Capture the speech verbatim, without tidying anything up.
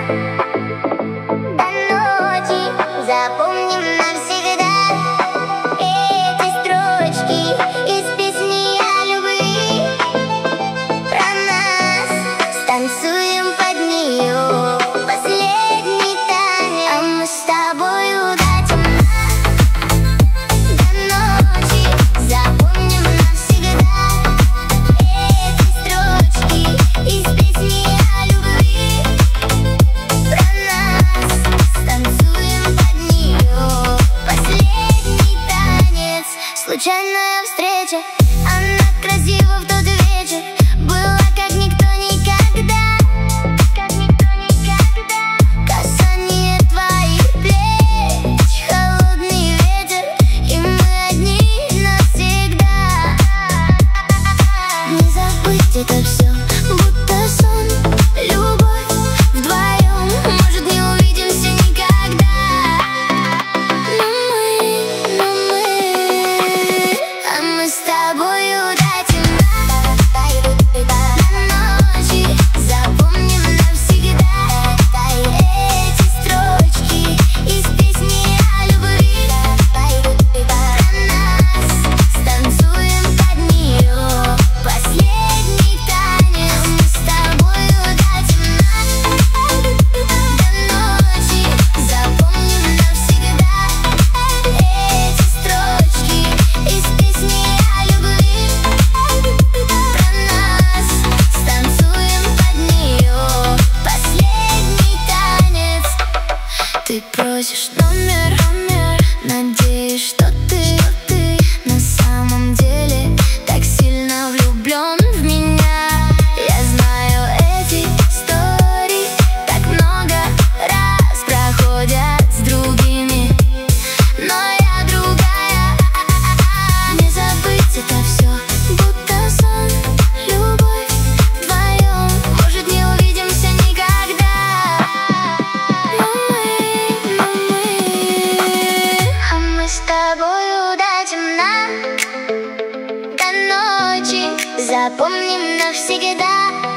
До ночи запомним навсегда эти строчки из песни о любви. Про нас станцуем под нее последний танец, а мы с тобою до темна. До ночи запомним навсегда эти строчки из песни о любви. Про нас станцуем под нее последний танец. Случайная встреча, она красива в тот вечер, была как никто никогда, как никто никогда. Касание твоих плеч, холодный ветер, и мы одни навсегда. Не забыть это все, будто сон, любовь вдвоем, может, не увидимся никогда. Но мы, но мы, а мы с тобою до темна. До ночи запомним навсегда эти строчки из песни о любви. Про нас станцуем под нее последний танец. Мы с тобою до темна. До ночи запомним навсегда эти строчки из песни о любви. Про нас станцуем под нее последний танец. Ты просишь номер, номер, надеюсь, что ты, ты на самом деле так сильно влюблен в меня. Я знаю эти истории, так много раз проходят с другими, но я другая. Не забыть это все, будто сон, любовь вдвоем, может, не увидимся никогда. Но мы, но мы, а мы с тобою до темна. До ночи запомним навсегда